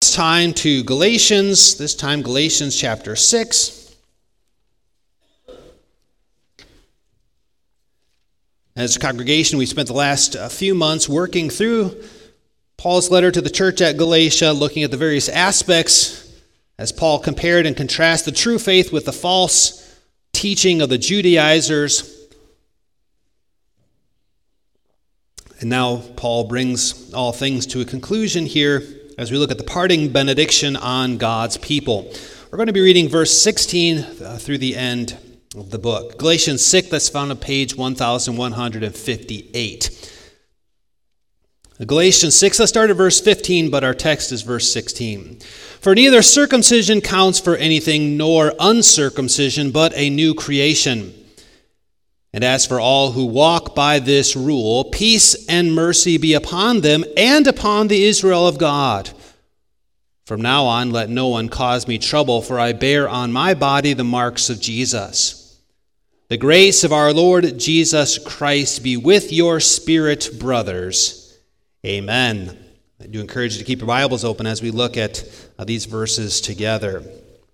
It's time to Galatians, this time Galatians chapter 6. As a congregation, we spent the last few months working through Paul's letter to the church at Galatia, looking at the various aspects as Paul compared and contrasted the true faith with the false teaching of the Judaizers. And now Paul brings all things to a conclusion here as we look at the parting benediction on God's people. We're going to be reading verse 16 through the end of the book. Galatians 6, that's found on page 1158. Galatians 6, let's start at verse 15, but our text is verse 16. For neither circumcision counts for anything, nor uncircumcision, but a new creation. And as for all who walk by this rule, peace and mercy be upon them and upon the Israel of God. From now on, let no one cause me trouble, for I bear on my body the marks of Jesus. The grace of our Lord Jesus Christ be with your spirit, brothers. Amen. I do encourage you to keep your Bibles open as we look at these verses together.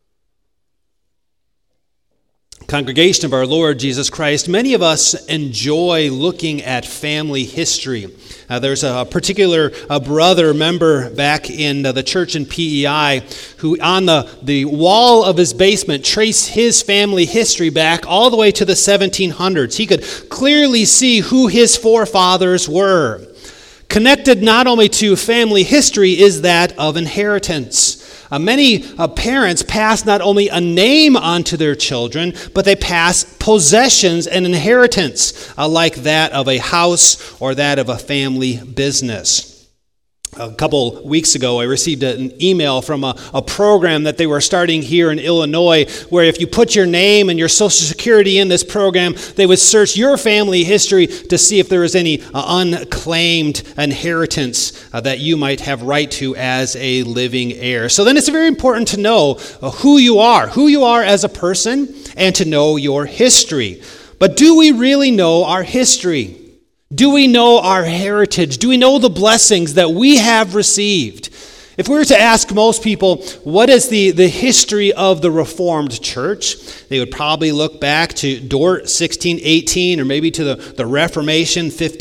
Congregation of our Lord Jesus Christ, many of us enjoy looking at family history. There's a particular brother member back in the church in PEI who on the wall of his basement traced his family history back all the way to the 1700s. He could clearly see who his forefathers were. Connected not only to family history is that of inheritance. Many parents pass not only a name onto their children, but they pass possessions and inheritance like that of a house or that of a family business. A couple weeks ago, I received an email from a program that they were starting here in Illinois, where if you put your name and your Social Security in this program, they would search your family history to see if there was any unclaimed inheritance that you might have right to as a living heir. So then it's very important to know who you are as a person, and to know your history. But do we really know our history? Do we know our heritage? Do we know the blessings that we have received? If we were to ask most people, what is the history of the Reformed Church? They would probably look back to Dort 1618 or maybe to the Reformation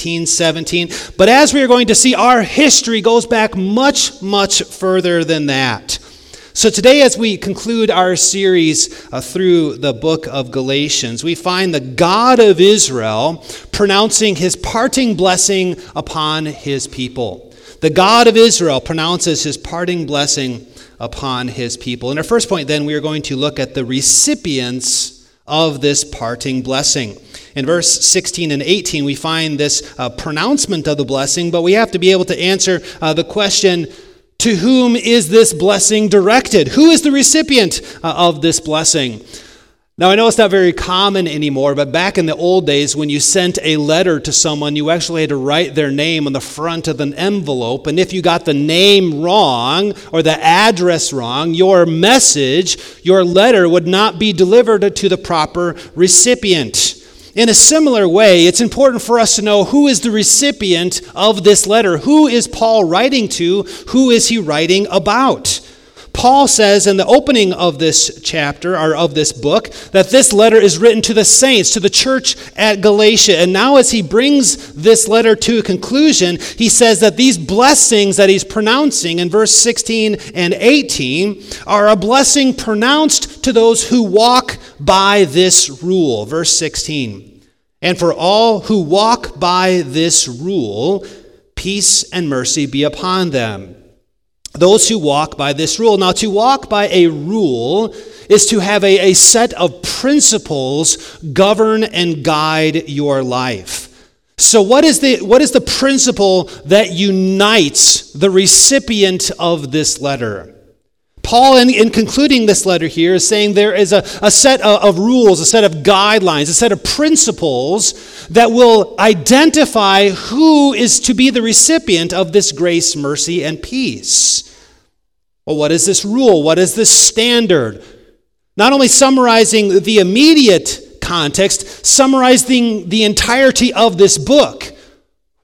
1517. But as we are going to see, our history goes back much, much further than that. So today, as we conclude our series through the book of Galatians, we find the God of Israel pronouncing his parting blessing upon his people. The God of Israel pronounces his parting blessing upon his people. In our first point, then, we are going to look at the recipients of this parting blessing. In verse 16 and 18, we find this pronouncement of the blessing, but we have to be able to answer the question, to whom is this blessing directed? Who is the recipient of this blessing? Now, I know it's not very common anymore, but back in the old days, when you sent a letter to someone, you actually had to write their name on the front of an envelope. And if you got the name wrong or the address wrong, your message, your letter would not be delivered to the proper recipient. In a similar way, it's important for us to know who is the recipient of this letter. Who is Paul writing to? Who is he writing about? Paul says in the opening of this chapter, or of this book, that this letter is written to the saints, to the church at Galatia. And now as he brings this letter to a conclusion, he says that these blessings that he's pronouncing in verse 16 and 18 are a blessing pronounced to those who walk by this rule. Verse 16, and for all who walk by this rule, peace and mercy be upon them. Those who walk by this rule. Now, to walk by a rule is to have a set of principles govern and guide your life. So what is the principle that unites the recipient of this letter? Paul, in concluding this letter here, is saying there is a set of rules, a set of guidelines, a set of principles that will identify who is to be the recipient of this grace, mercy, and peace. Well, what is this rule? What is this standard? Not only summarizing the immediate context, summarizing the entirety of this book.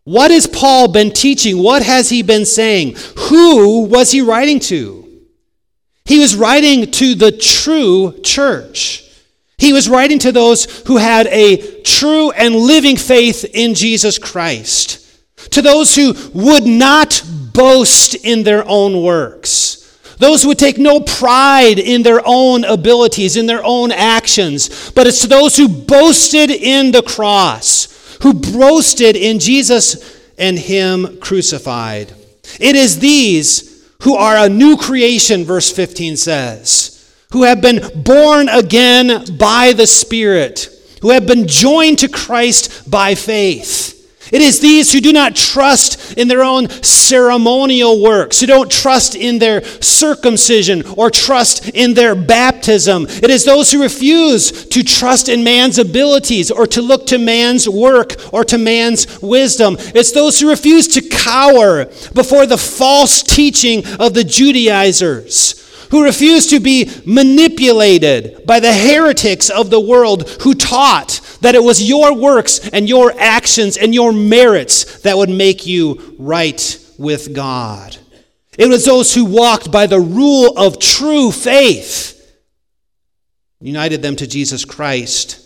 What has Paul been teaching? What has he been saying? Who was he writing to? He was writing to the true church. He was writing to those who had a true and living faith in Jesus Christ. To those who would not boast in their own works. Those who would take no pride in their own abilities, in their own actions. But it's to those who boasted in the cross, who boasted in Jesus and Him crucified. It is these who are a new creation, verse 15 says, who have been born again by the Spirit, who have been joined to Christ by faith. It is these who do not trust in their own ceremonial works, who don't trust in their circumcision or trust in their baptism. It is those who refuse to trust in man's abilities or to look to man's work or to man's wisdom. It's those who refuse to cower before the false teaching of the Judaizers, who refuse to be manipulated by the heretics of the world who taught that it was your works and your actions and your merits that would make you right with God. It was those who walked by the rule of true faith, united them to Jesus Christ,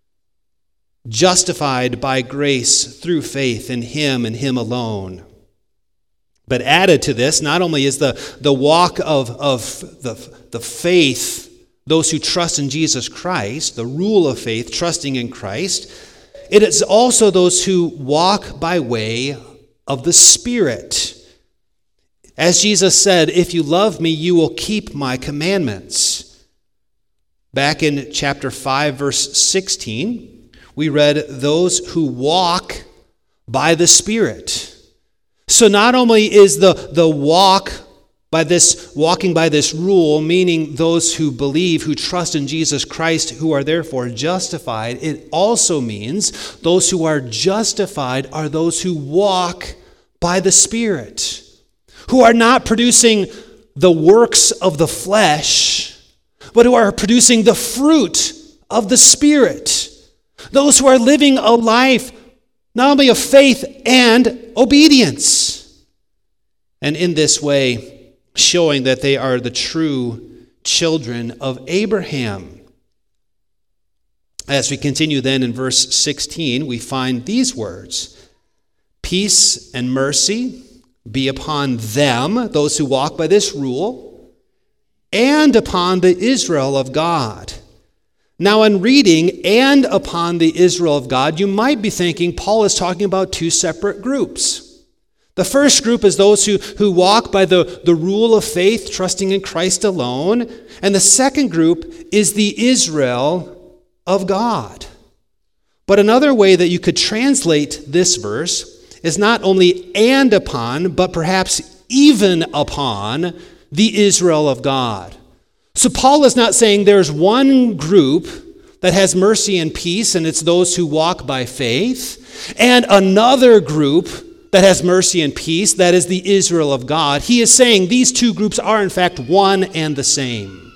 justified by grace through faith in Him and Him alone. But added to this, not only is the walk of the faith, those who trust in Jesus Christ, the rule of faith, trusting in Christ, it is also those who walk by way of the Spirit. As Jesus said, if you love me, you will keep my commandments. Back in chapter 5, verse 16, we read, those who walk by the Spirit. So not only is the walking by this rule, meaning those who believe, who trust in Jesus Christ, who are therefore justified, it also means those who are justified are those who walk by the Spirit, who are not producing the works of the flesh, but who are producing the fruit of the Spirit. Those who are living a life not only of faith and obedience. And in this way, showing that they are the true children of Abraham. As we continue then in verse 16, we find these words, peace and mercy be upon them, those who walk by this rule, and upon the Israel of God. Now, in reading, and upon the Israel of God, you might be thinking Paul is talking about two separate groups. The first group is those who walk by the rule of faith, trusting in Christ alone. And the second group is the Israel of God. But another way that you could translate this verse is not only and upon, but perhaps even upon the Israel of God. So Paul is not saying there's one group that has mercy and peace, and it's those who walk by faith, and another group that has mercy and peace, that is the Israel of God. He is saying these two groups are in fact one and the same.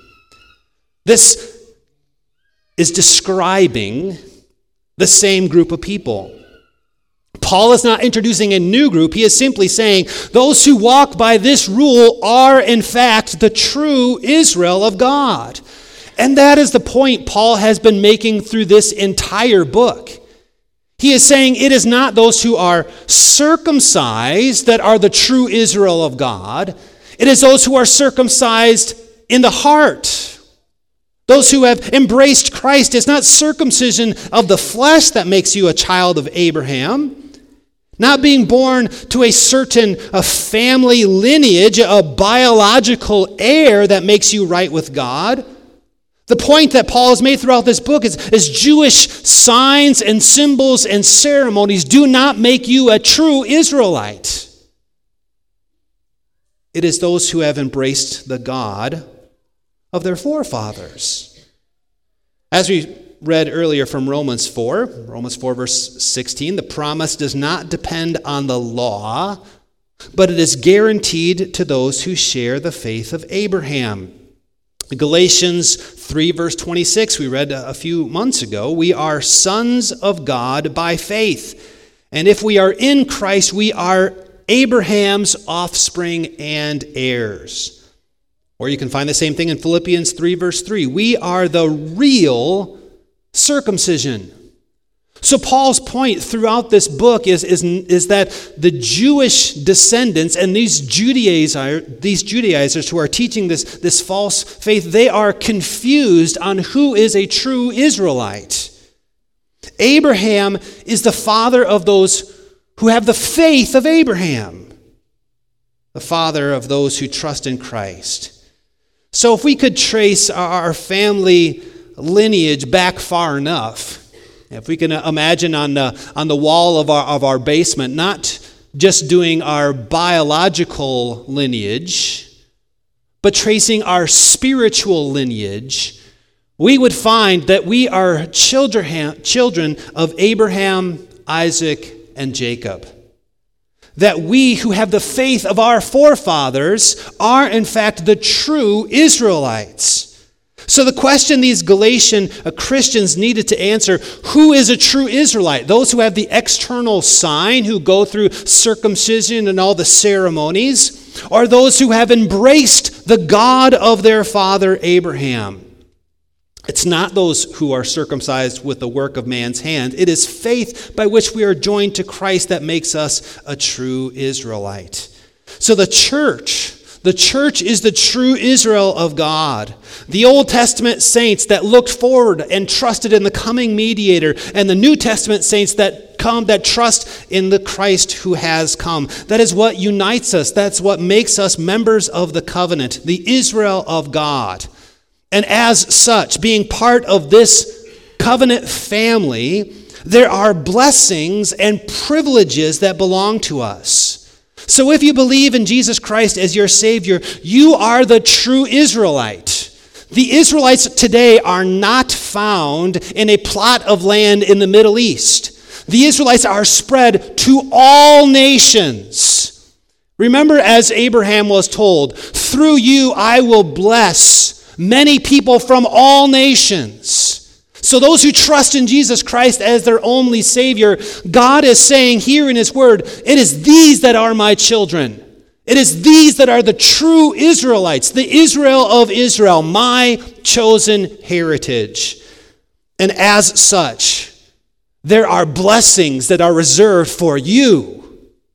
This is describing the same group of people. Paul is not introducing a new group. He is simply saying those who walk by this rule are in fact the true Israel of God. And that is the point Paul has been making through this entire book. He is saying it is not those who are circumcised that are the true Israel of God. It is those who are circumcised in the heart. Those who have embraced Christ. It's not circumcision of the flesh that makes you a child of Abraham. Not being born to a certain family lineage, a biological heir that makes you right with God. The point that Paul has made throughout this book is Jewish signs and symbols and ceremonies do not make you a true Israelite. It is those who have embraced the God of their forefathers. As we read earlier from Romans 4 verse 16, the promise does not depend on the law, but it is guaranteed to those who share the faith of Abraham. Galatians 3 verse 26, we read a few months ago, we are sons of God by faith. And if we are in Christ, we are Abraham's offspring and heirs. Or you can find the same thing in Philippians 3, verse 3. We are the real circumcision. So Paul's point throughout this book is that the Jewish descendants and these Judaizers who are teaching this false faith, they are confused on who is a true Israelite. Abraham is the father of those who have the faith of Abraham, the father of those who trust in Christ. So if we could trace our family lineage back far enough, if we can imagine on the wall of our basement, not just doing our biological lineage, but tracing our spiritual lineage, we would find that we are children of Abraham, Isaac, and Jacob. That we who have the faith of our forefathers are in fact the true Israelites. So the question these Galatian Christians needed to answer, who is a true Israelite? Those who have the external sign, who go through circumcision and all the ceremonies, or those who have embraced the God of their father Abraham? It's not those who are circumcised with the work of man's hand. It is faith by which we are joined to Christ that makes us a true Israelite. So the church is the true Israel of God. The Old Testament saints that looked forward and trusted in the coming mediator, and the New Testament saints that trust in the Christ who has come. That is what unites us. That's what makes us members of the covenant, the Israel of God. And as such, being part of this covenant family, there are blessings and privileges that belong to us. So if you believe in Jesus Christ as your Savior, you are the true Israelite. The Israelites today are not found in a plot of land in the Middle East. The Israelites are spread to all nations. Remember, as Abraham was told, through you I will bless many people from all nations. So those who trust in Jesus Christ as their only Savior, God is saying here in His Word, it is these that are my children. It is these that are the true Israelites, the Israel of Israel, my chosen heritage. And as such, there are blessings that are reserved for you.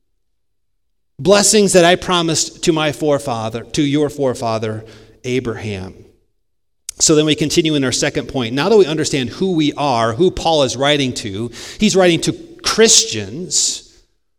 Blessings that I promised to your forefather, Abraham. So then we continue in our second point. Now that we understand who we are, who Paul is writing to, he's writing to Christians.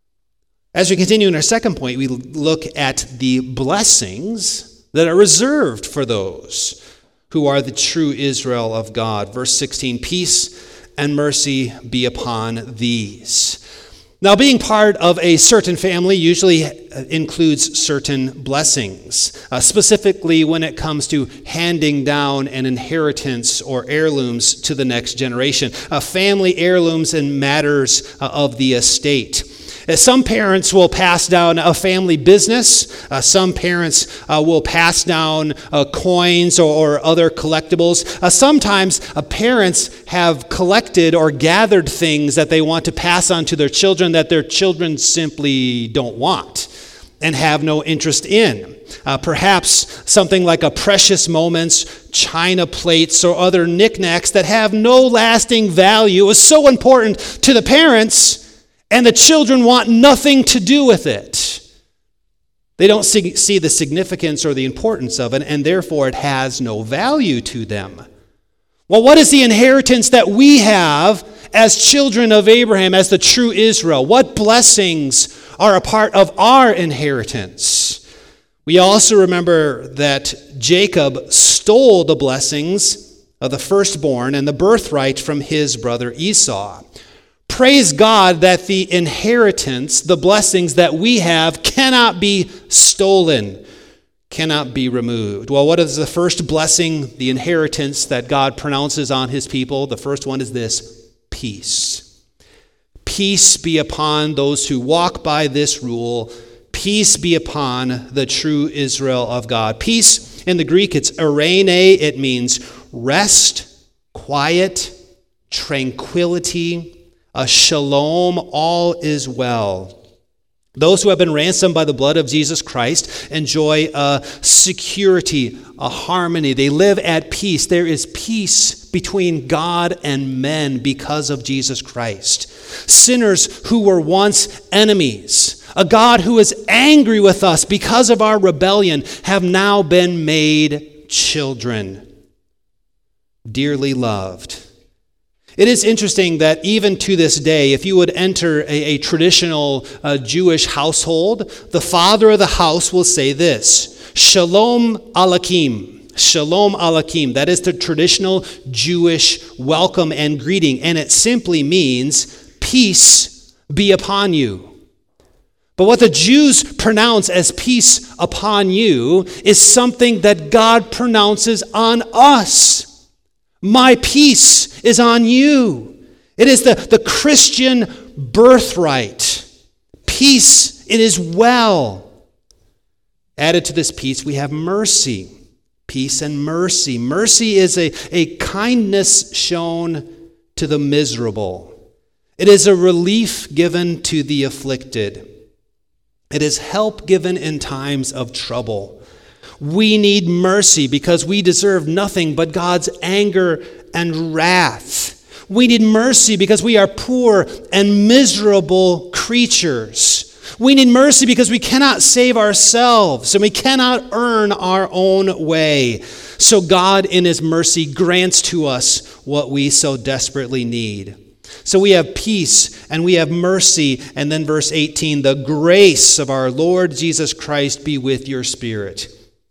As we continue in our second point, we look at the blessings that are reserved for those who are the true Israel of God. Verse 16, peace and mercy be upon these. Now, being part of a certain family usually includes certain blessings, specifically when it comes to handing down an inheritance or heirlooms to the next generation, family heirlooms and matters of the estate. Some parents will pass down a family business. Some parents will pass down coins or other collectibles. Sometimes parents have collected or gathered things that they want to pass on to their children that their children simply don't want and have no interest in. Perhaps something like a precious moments, china plates, or other knickknacks that have no lasting value is so important to the parents, and the children want nothing to do with it. They don't see the significance or the importance of it, and therefore it has no value to them. Well, what is the inheritance that we have as children of Abraham, as the true Israel? What blessings are a part of our inheritance? We also remember that Jacob stole the blessings of the firstborn and the birthright from his brother Esau. Praise God that the inheritance, the blessings that we have, cannot be stolen, cannot be removed. Well, what is the first blessing, the inheritance that God pronounces on His people? The first one is this: peace. Peace be upon those who walk by this rule. Peace be upon the true Israel of God. Peace, in the Greek, it's eirene. It means rest, quiet, tranquility, a shalom, all is well. Those who have been ransomed by the blood of Jesus Christ enjoy a security, a harmony. They live at peace. There is peace between God and men because of Jesus Christ. Sinners who were once enemies, a God who is angry with us because of our rebellion, have now been made children, dearly loved. It is interesting that even to this day, if you would enter a traditional Jewish household, the father of the house will say this, Shalom Aleichem. Shalom Aleichem. That is the traditional Jewish welcome and greeting, and it simply means peace be upon you. But what the Jews pronounce as peace upon you is something that God pronounces on us. My peace is on you. It is the Christian birthright. Peace, it is well. Added to this peace, we have mercy. Peace and mercy. Mercy is a kindness shown to the miserable. It is a relief given to the afflicted. It is help given in times of trouble. We need mercy because we deserve nothing but God's anger and wrath. We need mercy because we are poor and miserable creatures. We need mercy because we cannot save ourselves and we cannot earn our own way. So God, in His mercy, grants to us what we so desperately need. So we have peace and we have mercy. And then verse 18, the grace of our Lord Jesus Christ be with your spirit.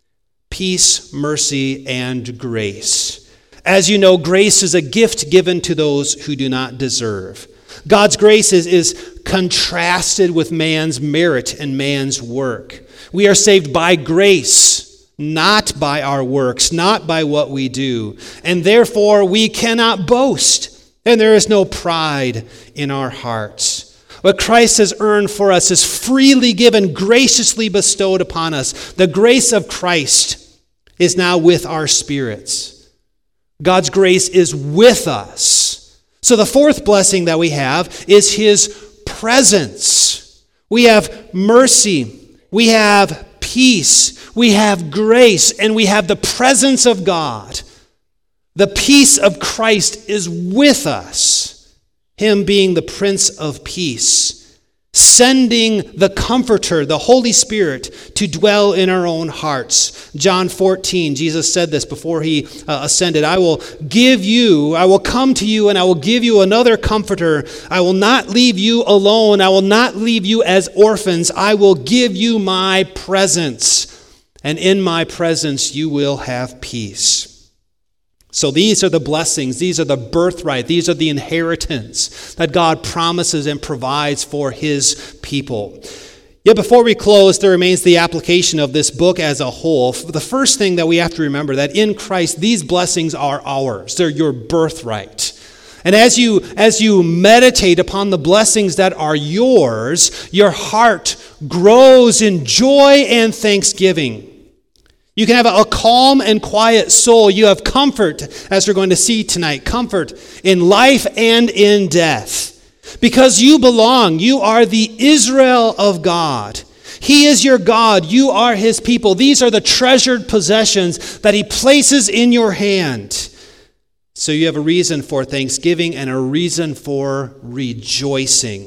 Peace, mercy, and grace. As you know, grace is a gift given to those who do not deserve. God's grace is contrasted with man's merit and man's work. We are saved by grace, not by our works, not by what we do. And therefore, we cannot boast, and there is no pride in our hearts. What Christ has earned for us is freely given, graciously bestowed upon us. The grace of Christ is now with our spirits. God's grace is with us. So the fourth blessing that we have is His presence. We have mercy, we have peace, we have grace, and we have the presence of God. The peace of Christ is with us, Him being the Prince of Peace, sending the Comforter, the Holy Spirit, to dwell in our own hearts. John 14, Jesus said this before He ascended, I will come to you and I will give you another Comforter. I will not leave you alone. I will not leave you as orphans. I will give you my presence. And in my presence you will have peace. So these are the blessings, these are the birthright, these are the inheritance that God promises and provides for His people. Yet before we close, there remains the application of this book as a whole. The first thing that we have to remember, that in Christ, these blessings are ours. They're your birthright. And as you meditate upon the blessings that are yours, your heart grows in joy and thanksgiving. You can have a calm and quiet soul. You have comfort, as we're going to see tonight, comfort in life and in death. Because you belong. You are the Israel of God. He is your God. You are His people. These are the treasured possessions that He places in your hand. So you have a reason for thanksgiving and a reason for rejoicing.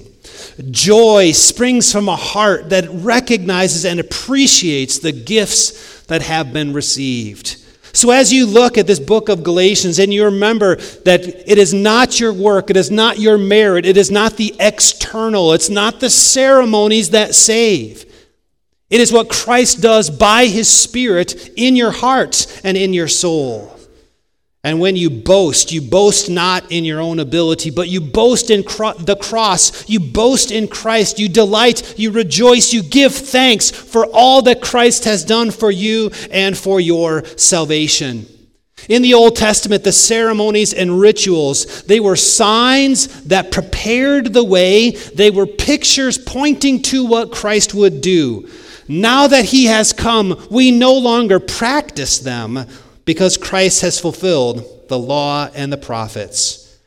Joy springs from a heart that recognizes and appreciates the gifts that have been received. So as you look at this book of Galatians and you remember that it is not your work, it is not your merit, it is not the external, it's not the ceremonies that save. It is what Christ does by His Spirit in your hearts and in your soul. And when you boast not in your own ability, but you boast in the cross, you boast in Christ, you delight, you rejoice, you give thanks for all that Christ has done for you and for your salvation. In the Old Testament, the ceremonies and rituals, they were signs that prepared the way. They were pictures pointing to what Christ would do. Now that He has come, we no longer practice them, because Christ has fulfilled the law and the prophets.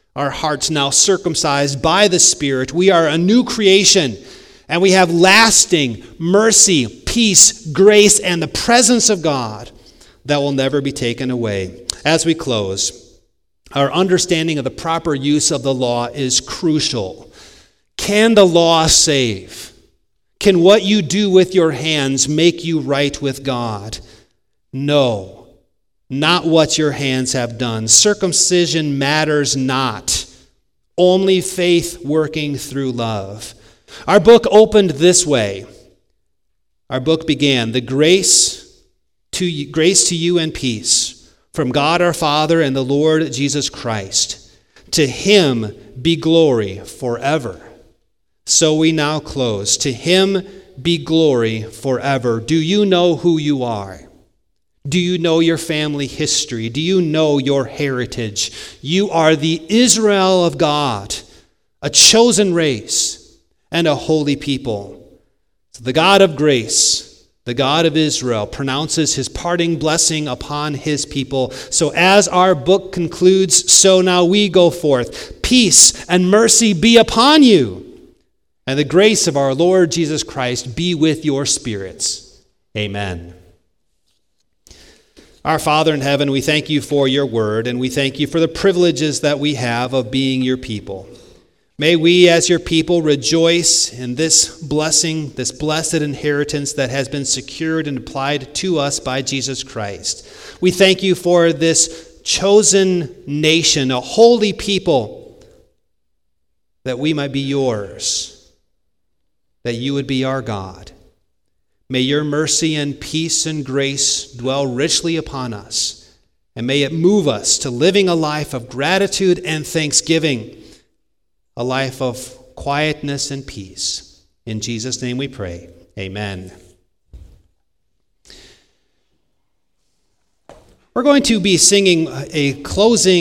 our hearts now circumcised by the Spirit. We are a new creation, and we have lasting mercy, peace, grace, and the presence of God that will never be taken away. As we close, our understanding of the proper use of the law is crucial. Can the law save? Can what you do with your hands make you right with God? No. Not what your hands have done. Circumcision matters not. Only faith working through love. Our book opened this way. Our book began, "The grace to you and peace from God our Father and the Lord Jesus Christ. To him be glory forever." So we now close. To him be glory forever. Do you know who you are? Do you know your family history? Do you know your heritage? You are the Israel of God, a chosen race and a holy people. So the God of grace, the God of Israel, pronounces his parting blessing upon his people. So as our book concludes, so now we go forth. Peace and mercy be upon you, and the grace of our Lord Jesus Christ be with your spirits. Amen. Our Father in heaven, we thank you for your word, and we thank you for the privileges that we have of being your people. May we as your people rejoice in this blessing, this blessed inheritance that has been secured and applied to us by Jesus Christ. We thank you for this chosen nation, a holy people, that we might be yours, that you would be our God. May your mercy and peace and grace dwell richly upon us, and may it move us to living a life of gratitude and thanksgiving, a life of quietness and peace. In Jesus' name we pray. Amen. We're going to be singing a closing